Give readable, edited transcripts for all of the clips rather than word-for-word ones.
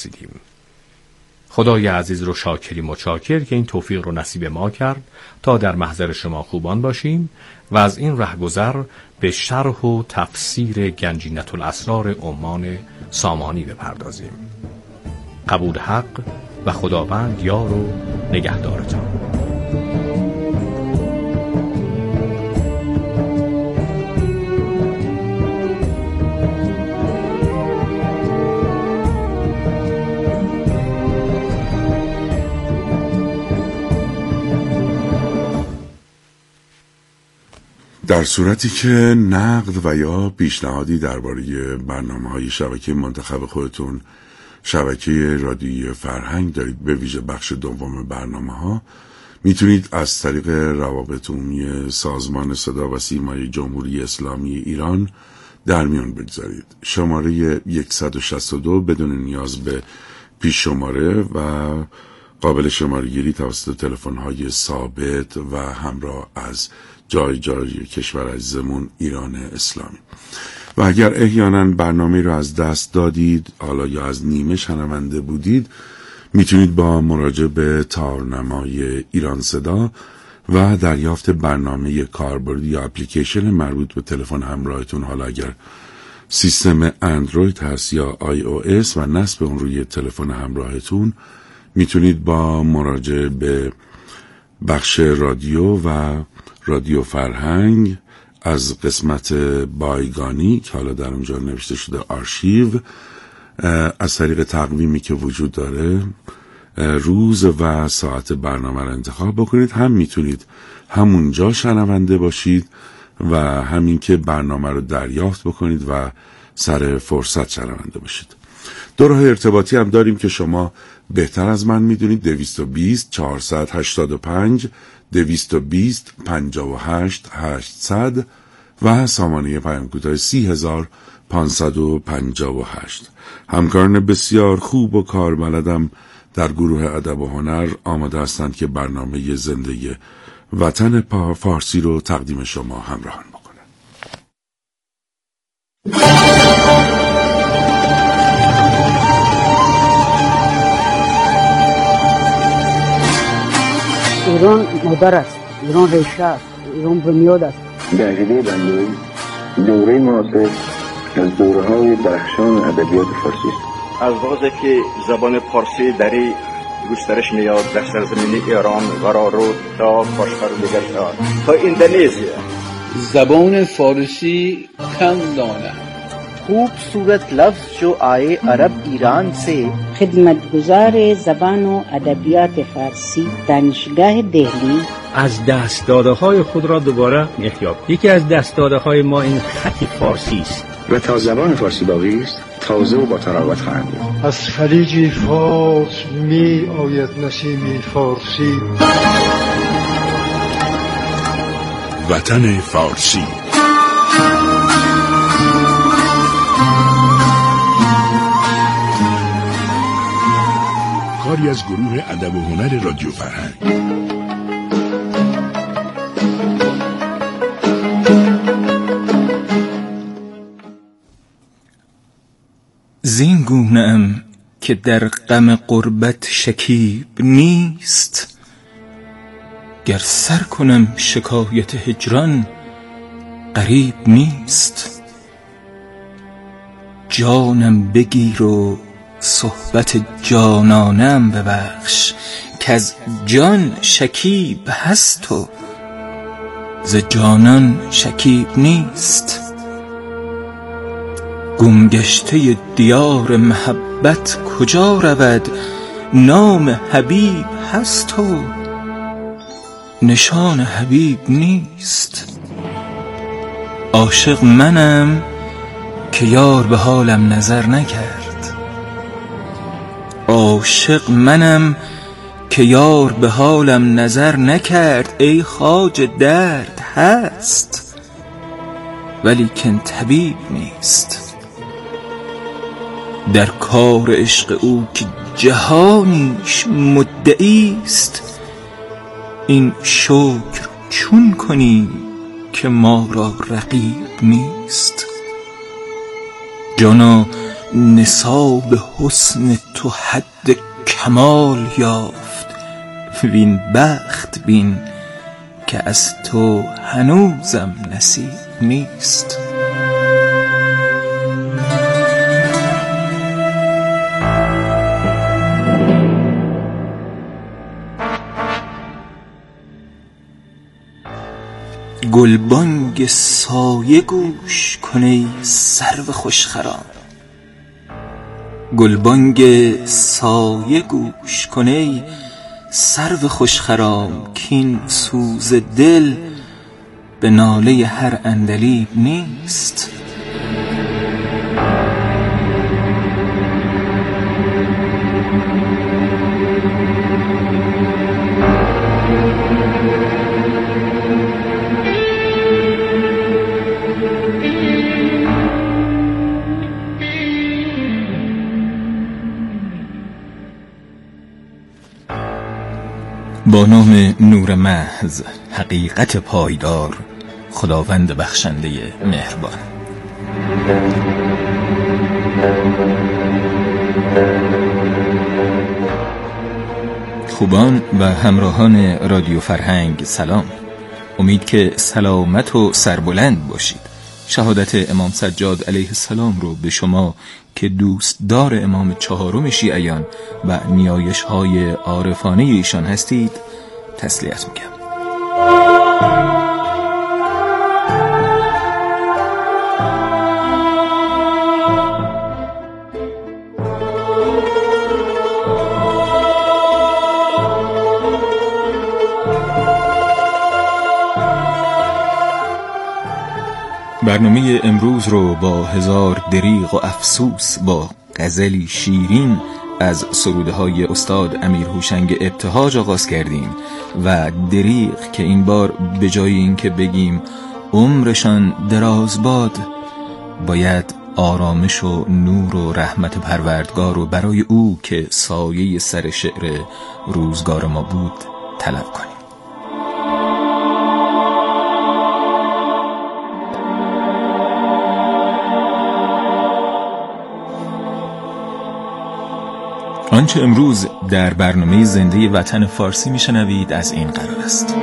رسیدیم. خدای عزیز رو شاکریم و شاکر که این توفیق رو نصیب ما کرد تا در محضر شما خوبان باشیم و از این رهگذر به شرح و تفسیر گنجینة الاسرار عمان سامانی بپردازیم. قبول حق و خداوند یار و نگهدارتان. در صورتی که نقد و یا پیشنهادی درباره برنامه‌های شبکه منتخب خودتون، شبکه رادیویی فرهنگ دارید، به ویژه بخش دوم برنامه‌ها، میتونید از طریق روابط عمومی سازمان صدا و سیمای جمهوری اسلامی ایران در میان بگذارید. شماره 162 بدون نیاز به پیش شماره و قابل شماره گیری توسط تلفن‌های ثابت و همراه از جای کشور عزیزمون ایران اسلامی. و اگر احیانا برنامه رو از دست دادید، حالا یا از نیمه شنونده بودید، میتونید با مراجعه به تارنمای ایران صدا و دریافت برنامه کاربردی یا اپلیکیشن مربوط به تلفن همراهتون، حالا اگر سیستم اندروید هست یا iOS، و نصب اون روی تلفن همراهتون، میتونید با مراجعه به بخش رادیو و رادیو فرهنگ از قسمت بایگانی که حالا در اونجا نوشته شده آرشیو، از طریق تقویمی که وجود داره روز و ساعت برنامه رو انتخاب بکنید. هم میتونید همونجا شنونده باشید و همین که برنامه رو دریافت بکنید و سر فرصت شنونده باشید. دو راه ارتباطی هم داریم که شما بهتر از من میدونید: 220 485 220 58 800 و سامانه پیام کوتاه 30558. همکاران بسیار خوب و کاربلدم در گروه ادب و هنر آماده هستند که برنامه زنده وطن فارسی رو تقدیم شما همراهان بکنند. ایران مادر است، ایران ریشه است، ایران بنیاد است. دقیقه بنده‌ای دوره معاصر از دوره‌های درخشان ادبیات فارسی است. از لحاظی که زبان فارسی در گسترش میاد در سرزمین ایران قرار رو تا کشورهای تا اندونزیا. زبان فارسی کم دانه खूबसूरत लफ्ज जो आए अरब ईरान से। खिदमतगुजार زبان و ادبیات فارسی دانشگاه دهلی از دست‌داده‌های خود را دوباره احیا. یکی از دست‌داده‌های ما این خط فارسی است و تا زبان فارسی باقی است تازه و با تراوت خواهند بود. از خلیج فارس می آید نسیم فارسی. وطن فارسی. کاری از گروه ادب و هنر رادیو فرهنگ. زین گونه‌ام که در غم غربت شکیب نیست، گر سر کنم شکایت هجران غریب نیست. جانم بگیر و صحبت جانانم ببخش، که از جان شکیب هست و ز جانان شکیب نیست. گمگشته دیار محبت کجا رود، نام حبیب هست و نشان حبیب نیست. عاشق منم که یار به حالم نظر نکرد، عاشق منم که یار به حالم نظر نکرد. ای خواجه درد هست ولیکن طبیب نیست. در کار عشق او که جهانیش مدعی است، این شکر چون کنیم که ما را رقیب نیست. جانا نصاب حسن تو حد کمال یافت، وین بخت بین که از تو هنوزم نصیب نیست. گلبانگ سایه گوش کن ای سرو خوشخرام، گلبانگ سایه گوش کن ای سرو خوشخرام، کین سوز دل به ناله هر عندلیب نیست. با نام نور محض، حقیقت پایدار، خداوند بخشنده مهربان. خوبان و همراهان رادیو فرهنگ سلام. امید که سلامت و سربلند باشید. شهادت امام سجاد علیه السلام رو به شما که دوستدار امام چهارم شیعیان و نیایش های عارفانه ایشان هستید تسلیت میگم. برنامه امروز رو با هزار دریغ و افسوس با غزلی شیرین از سروده های استاد امیر هوشنگ ابتهاج آغاز کردیم و دریغ که این بار به جای این که بگیم عمرشان دراز باد، باید آرامش و نور و رحمت پروردگار رو برای او که سایه سر شعر روزگار ما بود طلب کنیم. آنچه امروز در برنامه زنده وطن فارسی میشنوید از این قرار است.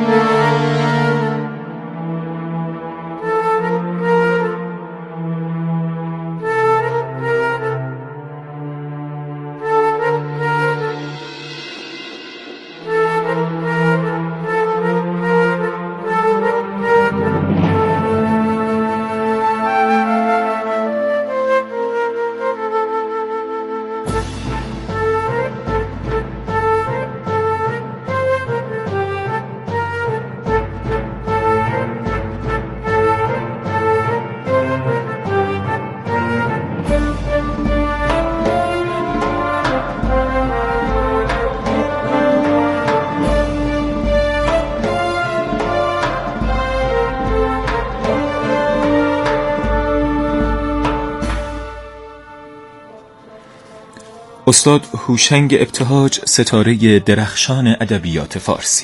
استاد هوشنگ ابتهاج، ستاره درخشان ادبیات فارسی.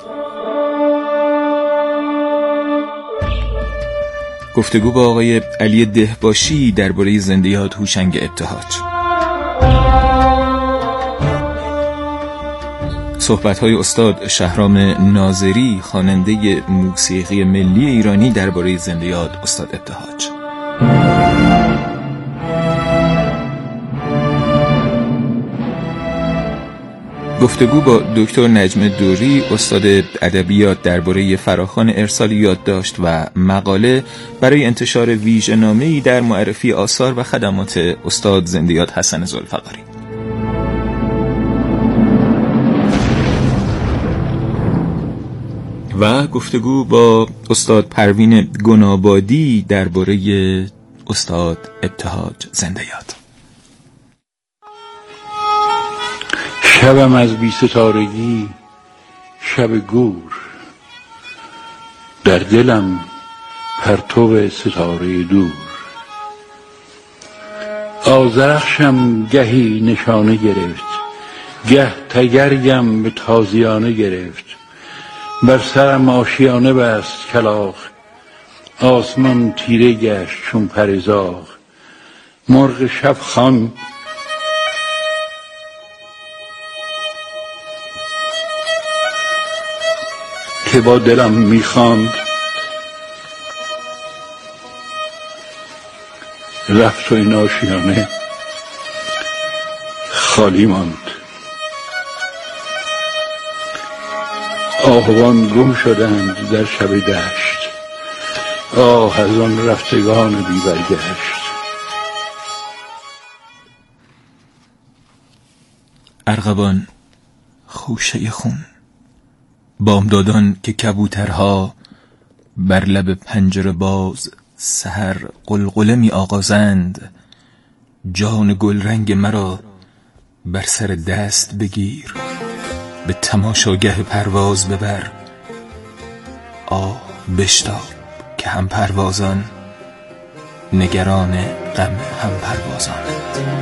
گفتگو با آقای علی دهباشی درباره زندیات هوشنگ ابتهاج. صحبت‌های استاد شهرام ناظری، خواننده موسیقی ملی ایرانی، درباره زندیات استاد ابتهاج. گفتگو با دکتر نجم دوری، استاد ادبیات، درباره فراخوان ارسال یادداشت و مقاله برای انتشار ویژه‌نامه‌ای در معرفی آثار و خدمات استاد زندیات حسن ذوالفقاری. و گفتگو با استاد پروین گنابادی درباره استاد ابتهاج زندیات. شبم از بی ستارگی شب گور، در دلم پرتو ستاره دور. آذرخشم گهی نشانه گرفت، گه تگرگم به تازیانه گرفت. بر سرم آشیانه بست کلاغ، آسمان تیره گشت چون پرزاغ. مرغ شب خوان که با دلم میخواند، رفت و این آشیانه خالی ماند. آهوان گم شدند در شب دشت، آه از آن رفتگان بی برگشت. ارغوان خوشه خون، بامدادان که کبوترها بر لب پنجره باز سحر قلقله می آغازند. جان گل رنگ مرا بر سر دست بگیر، به تماشاگه پرواز ببر. آه بشتاب که هم پروازان نگران غم هم پروازانند.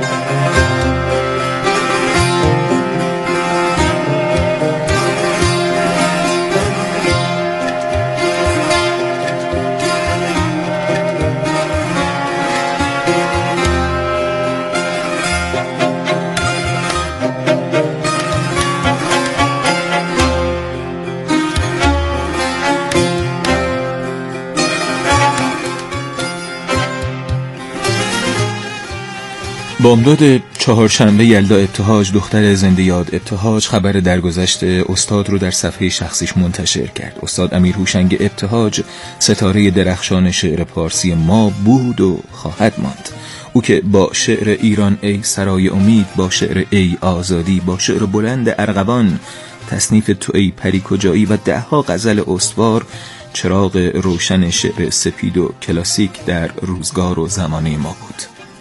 بامداد چهارشنبه یلدا ابتهاج، دختر زنده یاد ابتهاج، خبر درگذشت استاد رو در صفحه شخصیش منتشر کرد. استاد امیر هوشنگ ابتهاج ستاره درخشان شعر پارسی ما بود و خواهد ماند. او که با شعر ایران ای سرای امید، با شعر ای آزادی، با شعر بلند ارغوان، تصنیف تو ای پری کجایی و 10 غزل استوار، چراغ روشن شعر سپید و کلاسیک در روزگار و زمانه ما بود.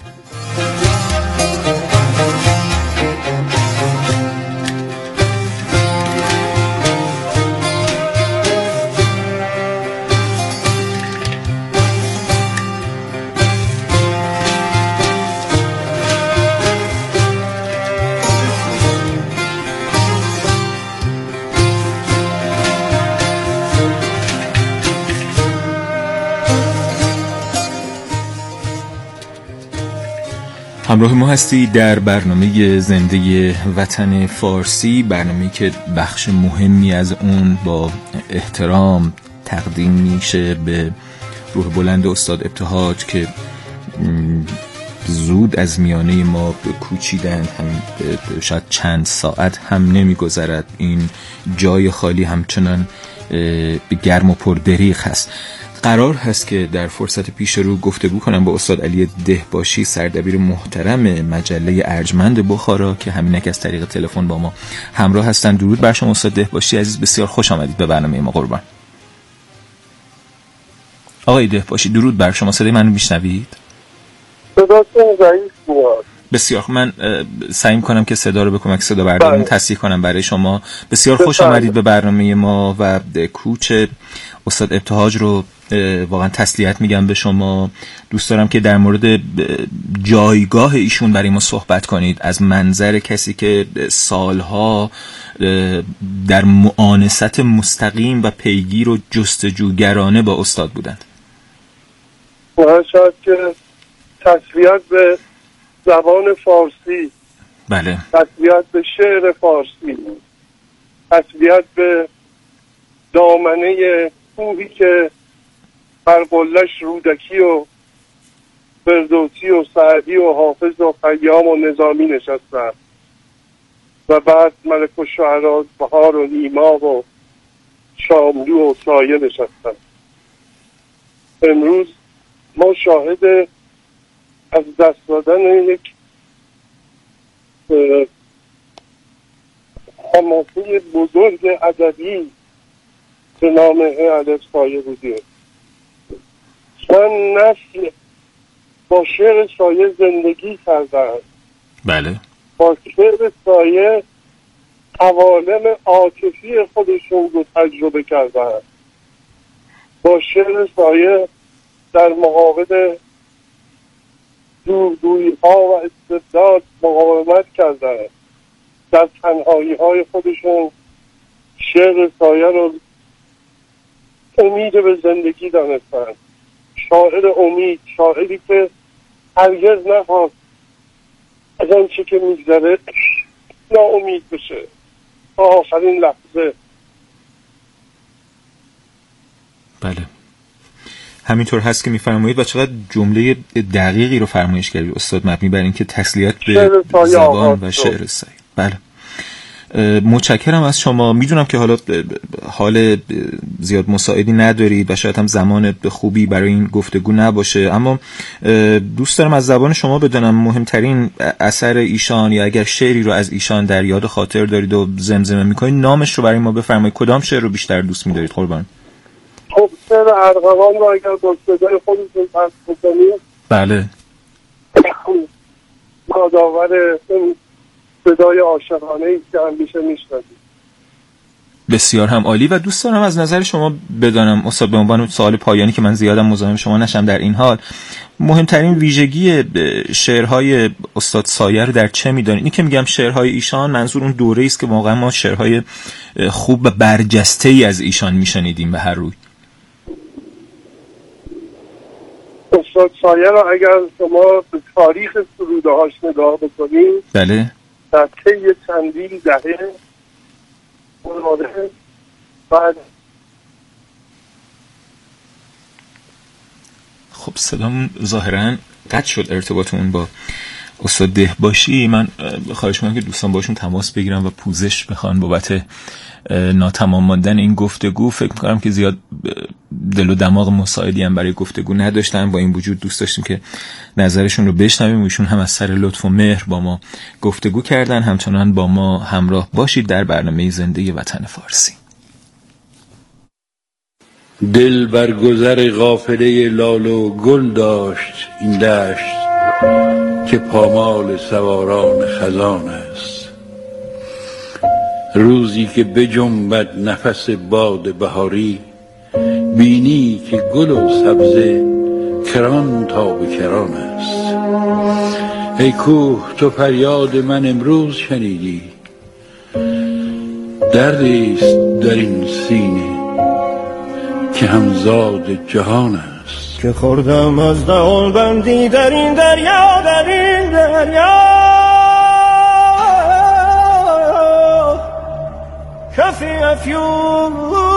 همراه ما هستی در برنامه زنده وطن فارسی، برنامه‌ای که بخش مهمی از اون با احترام تقدیم میشه به روح بلند استاد ابتهاج که زود از میانه ما کوچیدند. هم شاید چند ساعت هم نمیگذرد این جای خالی همچنان گرم و پردریغ هست. قرار هست که در فرصت پیش رو گفتگو کنم با استاد علی دهباشی، سردبیر محترم مجله ارجمند بخارا که همینک از طریق تلفن با ما همراه هستند. درود بر شما استاد دهباشی عزیز، بسیار خوش آمدید به برنامه ما. قربان. آقای دهباشی درود بر شما، صدای منو میشنوید؟ صداتون ضعیف بود. بسیار، من سعی می‌کنم که صدا رو به کمک صدا برداری تصحیح کنم برای شما. بسیار خوش آمدید به برنامه ما و کوچ استاد ابتهاج رو واقعا تسلیت میگم به شما. دوست دارم که در مورد جایگاه ایشون برای ما صحبت کنید، از منظر کسی که سالها در معانست مستقیم و پیگیر و جستجوگرانه با استاد بودند. شاید که تسلیت به زبان فارسی، بله، تسلیت به شعر فارسی، تسلیت به دامنه کوهی که بر قله‌اش رودکی و فردوسی و سعدی و حافظ و خیام و نظامی نشستن و بعد ملک الشعراء بهار و نیما و شاملو و سایه نشستن. امروز ما شاهد از دست دادن یک حماسه بزرگ ادبی به نام الف سایه بودیم. چند نسل با شعر سایه زندگی کردن. بله. با شعر سایه عوالم عاطفی خودشون رو تجربه کردن. با شعر سایه در مقابل دورگویی ها و استبداد مقاومت کردن. در تنهایی های خودشون شعر سایه رو امید به زندگی دانستن. شاعر امید، شاعری که هرگز نخواست از آنچه که میگذره ناامید بشه تا آخرین لحظه. بله همینطور هست که میفرمایید و چقدر جمله دقیقی رو فرمایش کردید استاد، مبنی بر اینکه تسلیت به زبان و شعر سعی. بله متشکرم از شما. میدونم که حال زیاد مساعدی ندارید و شاید هم زمان خوبی برای این گفتگو نباشه، اما دوست دارم از زبان شما بدونم مهمترین اثر ایشان یا اگر شعری رو از ایشان در یاد خاطر دارید و زمزمه میکنید نامش رو برای ما بفرمایید. کدام شعر رو بیشتر دوست می‌دارید قربان؟ خب شعر ارغوان رو اگر با صدای خودتون پخش بکنید. بله یادآور این صدای عاشقانه‌ای که همیشه میشنوید. بسیار هم عالی. و دوست دارم از نظر شما بدانم استاد، به عنوان سوال پایانی که من زیادم مزاحم شما نشم در این حال، مهمترین ویژگی شعرهای استاد سایه رو در چه می‌دانید؟ این که میگم شعرهای ایشان منظور اون دوره‌ای است که واقعا ما شعرهای خوب و برجسته‌ای از ایشان میشنیدیم به هر روی. استاد سایه رو اگر شما به تاریخ سروده‌هاش نگاه بکنید، بله در طی چندین دهه بعد خب صدامون ظاهراً قطع شد، ارتباطمون با استاد دهباشی. من خواهش می‌کنم که دوستان باشون تماس بگیرن و پوزش بخوان بابت ناتمام ماندن این گفتگو. فکر می‌کنم که زیاد دل و دماغ مساعدی هم برای گفتگو نداشتن، با این وجود دوست داشتیم که نظرشون رو بشنویم. ایشون هم از سر لطف و مهر با ما گفتگو کردن. همچنان با ما همراه باشید در برنامه زنده وطن فارسی. دل بر گذر قافله لال و گل داشت این دشت که پامال سواران خزان است. روزی که بجنبد نفس باد بهاری، بینی که گل و سبزه کران تا به کران است. ای کوه تو فریاد من امروز شنیدی، دردیست در این سینه که همزاد جهان است. که خوردم از دهان بندی در این دریا، در این دریا کفی افیون.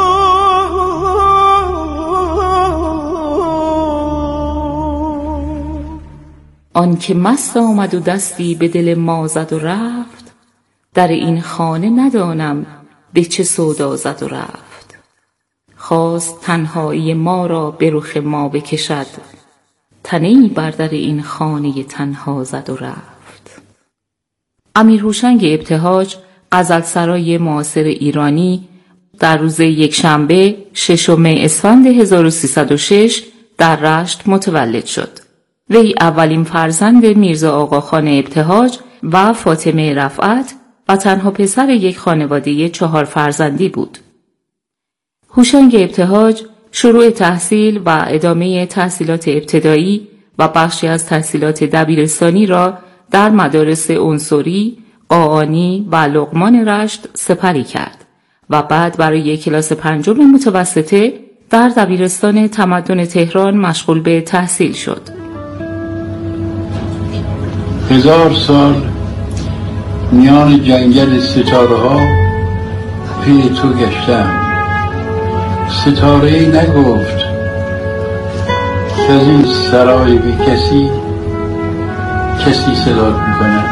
آن که مست آمد و دستی به دل ما زد و رفت، در این خانه ندانم به چه سودا زد و رفت. خواست تنهایی ما را به رخ ما بکشد، تنهی بر در این خانه تنها زد و رفت. امیر هوشنگ ابتهاج، غزلسرای معاصر ایرانی، در روز یکشنبه 6 اسفند 1306 در رشت متولد شد. وی اولین فرزند میرزا آقاخان ابتهاج و فاطمه رفعت و تنها پسر یک خانواده 4 فرزندی بود. هوشنگ ابتهاج شروع تحصیل و ادامه تحصیلات ابتدایی و بخشی از تحصیلات دبیرستانی را در مدارس عنصری، قاآنی و لقمان رشت سپری کرد و بعد برای کلاس 5 متوسطه در دبیرستان تمدن تهران مشغول به تحصیل شد. 1000 سال میان جنگل ستاره ها پی تو گشتم، ستاره ای نگفت که از این سرای بی کسی صدات میکند.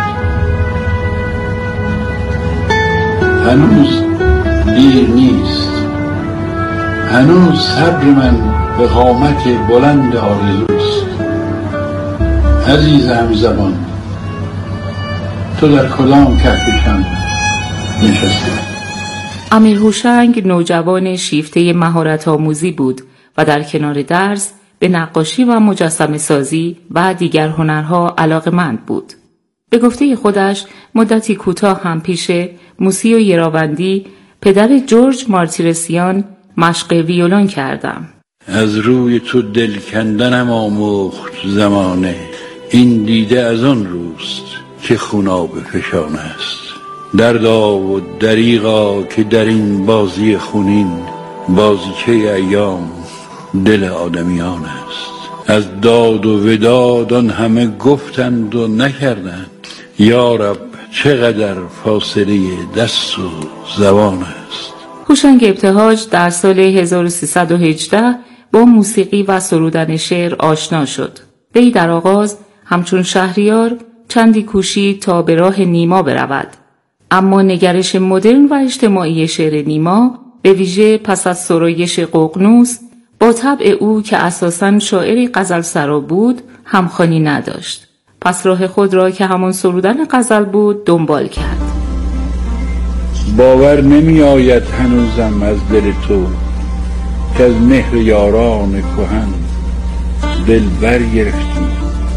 هنوز دیر نیست، هنوز صبر من به قامت بلند آرزوست. عزیز همزبان، تو در کدام کهکشان نشستی؟ امیر هوشنگ نوجوان شیفته مهارت آموزی بود و در کنار درس به نقاشی و مجسمه سازی و دیگر هنرها علاقه‌مند بود. به گفته خودش مدتی کوتاه هم پیش موسی و یراوندی پدر جورج مارتیرسیان مشق ویولون کردم. از روی تو دل کندنم آموخت زمانه، این دیده از آن روست که خوناب فشان است. دردا و دریغا که در این بازی خونین، بازیچه ایام دل آدمیان است. از داد و وداد آن همه گفتند و نکردند. یا رب چقدر فاصله دست و زبان است. هوشنگ ابتهاج در سال 1318 با موسیقی و سرودن شعر آشنا شد. وی در آغاز همچون شهریار چندی کوشید تا به راه نیما برود، اما نگرش مدرن و اجتماعی شعر نیما به ویژه پس از سرایش ققنوس با طبع او که اساساً شاعری غزلسرا بود همخوانی نداشت. پس راه خود را که همان سرودن غزل بود دنبال کرد. باور نمی آید هنوزم از دل تو که از مهر یاران کهن دل برگرفتی.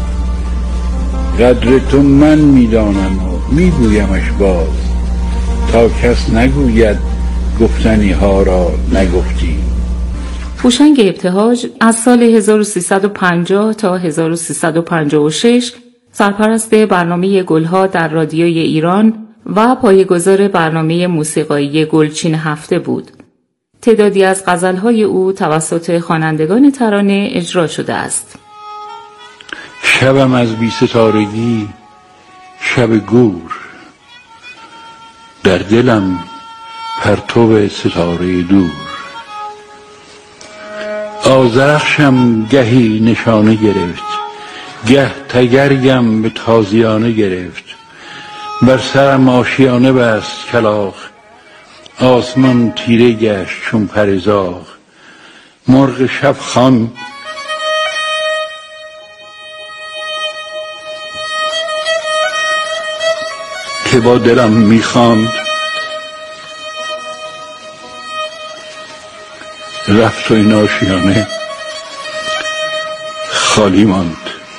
قدر تو من میدانم و میگویمش باز، تا کس نگوید گفتنی ها را نگفتی. هوشنگ ابتهاج از سال 1350 تا 1356 سرپرست برنامه گلها در رادیوی ایران و پایه‌گذار برنامه موسیقایی گلچین هفته بود. تعدادی از غزل‌های او توسط خوانندگان ترانه اجرا شده است. شبم از بی ستارگی شب گور، در دلم پرتو ستاره دور. آذرخشم گهی نشانه گرفت، گه تگرگم به تازیانه گرفت. بر سرم آشیانه بست کلاغ، آسمان تیره گشت چون پرزاغ. مرغ شب خوان که با دلم میخواند، رفت و این آشیانه خالی ماند.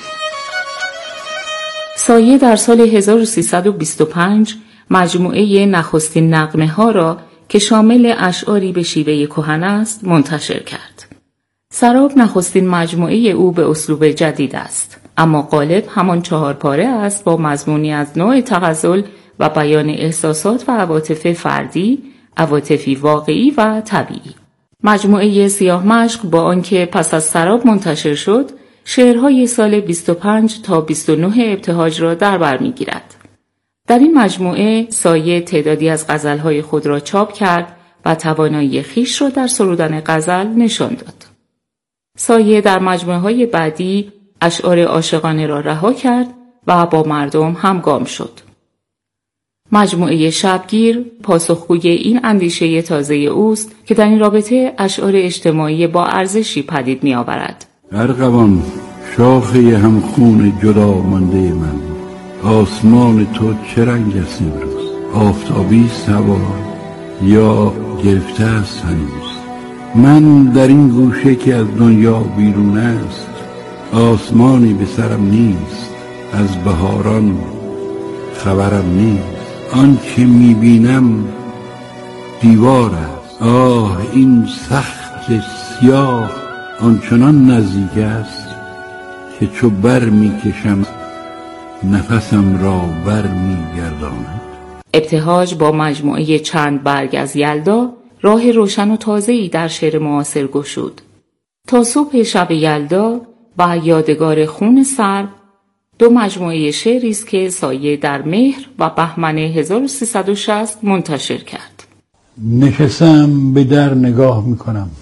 سایه در سال 1325 مجموعه نخستین نغمه ها را که شامل اشعاری به شیوه کهن است منتشر کرد. سراب نخستین مجموعه او به اسلوب جدید است، اما غالب همان 4 پاره است با مضمونی از نوع تغزل و بیان احساسات و عواطف فردی، عواطفی واقعی و طبیعی. مجموعه سیاه مشق با آنکه پس از سراب منتشر شد، شعرهای سال 25 تا 29 ابتهاج را در بر می‌گیرد. در این مجموعه سایه تعدادی از غزلهای خود را چاپ کرد و توانایی خویش را در سرودن غزل نشان داد. سایه در مجموعه‌های بعدی اشعار عاشقانه را رها کرد و با مردم همگام شد. مجموعه شبگیر پاسخگوی این اندیشه تازه اوست که در این رابطه اشعار اجتماعی با ارزشی پدید می آورد. ارغوان شاخه همخون جدا مانده من، آسمان تو چه رنگ است امروز؟ آفتابی است هوا یا گرفته است هنوز؟ من در این گوشه که از دنیا بیرون است، آسمانی به سرم نیست، از بهاران خبرم نیست. آن که میبینم دیوار است. آه این سخت سیاه آنچنان نزدیک است که چو بر میکشم نفسم را بر میگرداند. ابتهاج با مجموعه چند برگ از یلدا راه روشن و تازه‌ای در شعر معاصر گشود. تا صبح شب یلدا و یادگار خون سرد، 2 مجموعه شعری است که سایه در مهر و بهمن 1360 منتشر کرد. نشستم به در نگاه میکنم،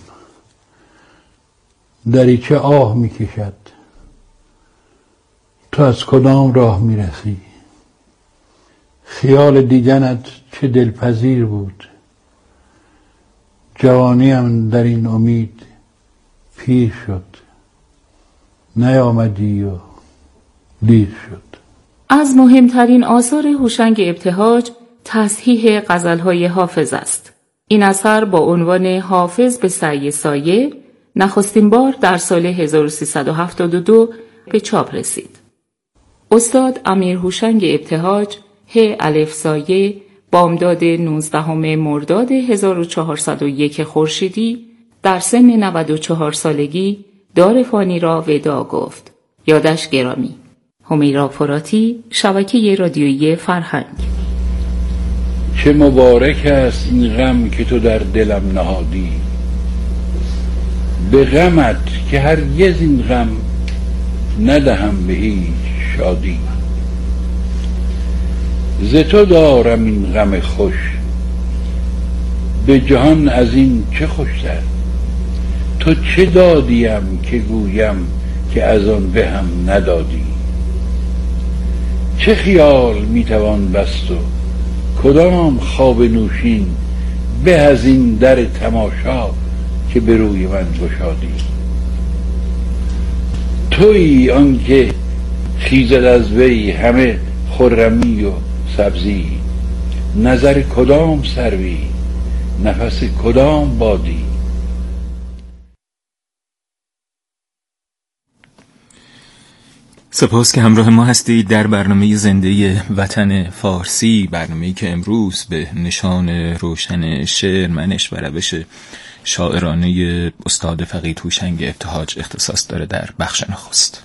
دریچه آه میکشد. تو از کدام راه میرسی؟ خیال دیدنت چه دلپذیر بود. جوانیم در این امید پیر شد، نیامدی و دیر شد. از مهمترین آثار هوشنگ ابتهاج تصحیح غزلهای حافظ است. این اثر با عنوان حافظ به سعی سایه نخستین بار در سال 1372 به چاپ رسید. استاد امیر هوشنگ ابتهاج الف سایه بامداد 19 مرداد 1401 خورشیدی در سن 94 سالگی دار فانی را وداع گفت. یادش گرامی. همیرا فراتی، شبکه رادیویی فرهنگ. چه مبارک است این غم که تو در دلم نهادی. به غمت که هرگز این غم ندهم به هیچ شادی. ز تو دارم این غم خوش، به جهان از این چه خوشتر. تو چه دادیم که گویم که از آن به هم ندادی. چه خیال میتوان بست و کدام خواب نوشین به از این در تماشا که به روی من گشادی. تویی آنکه خیزد از وی همه خرمی و سبزی. نظر کدام سروی، نفس کدام بادی. سپاس که همراه ما هستید در برنامه زنده وطن فارسی، برنامه‌ای که امروز به نشان روشن شعر، منش و روش شاعرانه استاد فقید هوشنگ ابتهاج اختصاص داره در بخش نخست.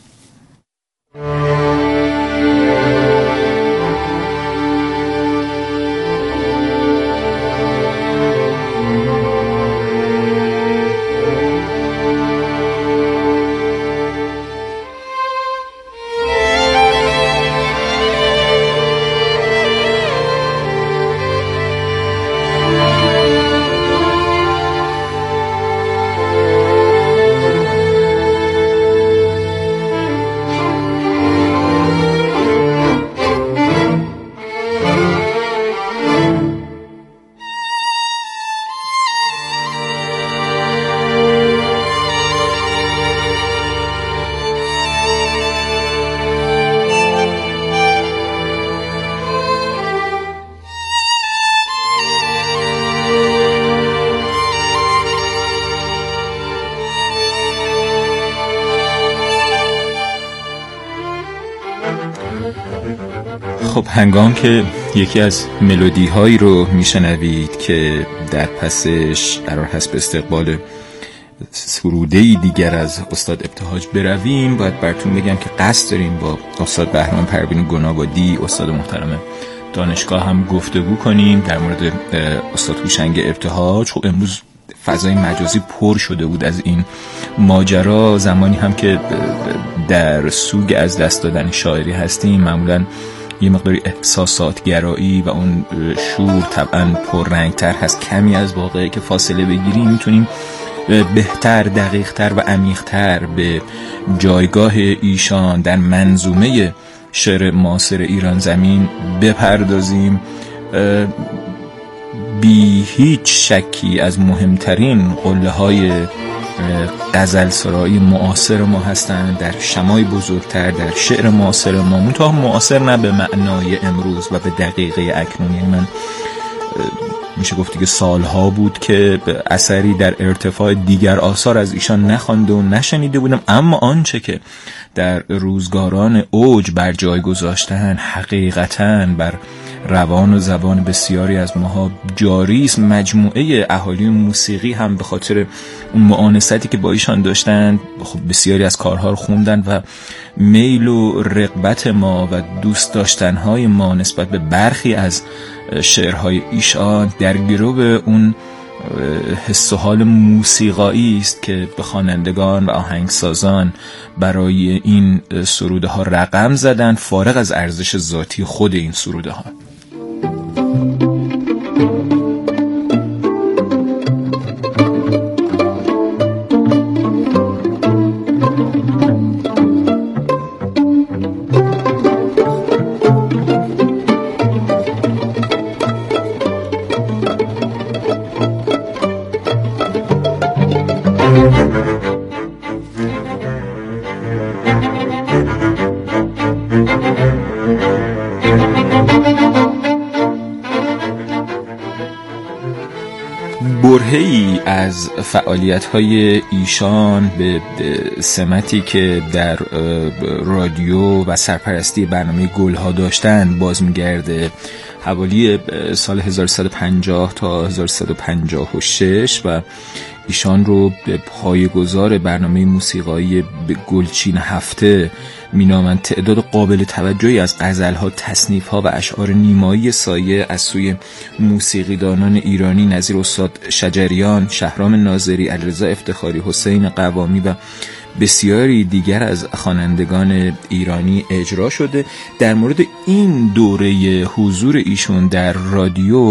خب هنگام که یکی از ملودی هایی رو میشنوید که در پسش قرار هست به استقبال سروده‌ای دیگر از استاد ابتهاج برویم، باید براتون بگم که قصد داریم با استاد بهرام پروین گنابادی، استاد محترم دانشگاه، هم گفتگو کنیم در مورد استاد هوشنگ ابتهاج. خب امروز فضای مجازی پر شده بود از این ماجرا. زمانی هم که در سوگ از دست دادن شاعری هستیم، معمولاً یه مقداری احساسات گرایی و اون شور طبعاً پررنگتر هست. کمی از واقعی که فاصله بگیریم میتونیم بهتر، دقیقتر و عمیقتر به جایگاه ایشان در منظومه شعر معاصر ایران زمین بپردازیم. بی هیچ شکی از مهمترین قله‌های غزل سرایی معاصر ما هستند، در شمای بزرگتر در شعر معاصر ما، منتها معاصر نه به معنای امروز و به دقیقه اکنون. یعنی من میشه گفت که سالها بود که اثری در ارتفاع دیگر آثار از ایشان نخوانده و نشنیده بودم، اما آنچه که در روزگاران اوج بر جای گذاشتن حقیقتاً بر روان و زبان بسیاری از ماها جاری است. مجموعه اهالی موسیقی هم به خاطر اون معانستی که با ایشان داشتن خب بسیاری از کارها رو خوندن و میل و رغبت ما و دوست داشتنهای ما نسبت به برخی از شعرهای ایشان در گرو اون حس و حال موسیقایی است که به خوانندگان و آهنگسازان برای این سروده ها رقم زدن، فارغ از ارزش ذاتی خود این سروده ها. برهه‌ای از فعالیت‌های ایشان به سمتی که در رادیو و سرپرستی برنامه گلها داشتن باز می‌گرده. حوالی سال 1350 تا 1356 و ایشان رو به پایه‌گذار برنامه موسیقایی به گلچین هفته مینامند. تعداد قابل توجهی از غزل‌ها، تصنیف‌ها و اشعار نیمایی سایه از سوی موسیقیدانان ایرانی نظیر استاد شجریان، شهرام ناظری، علیرضا افتخاری، حسین قوامی و بسیاری دیگر از خوانندگان ایرانی اجرا شده. در مورد این دوره حضور ایشون در رادیو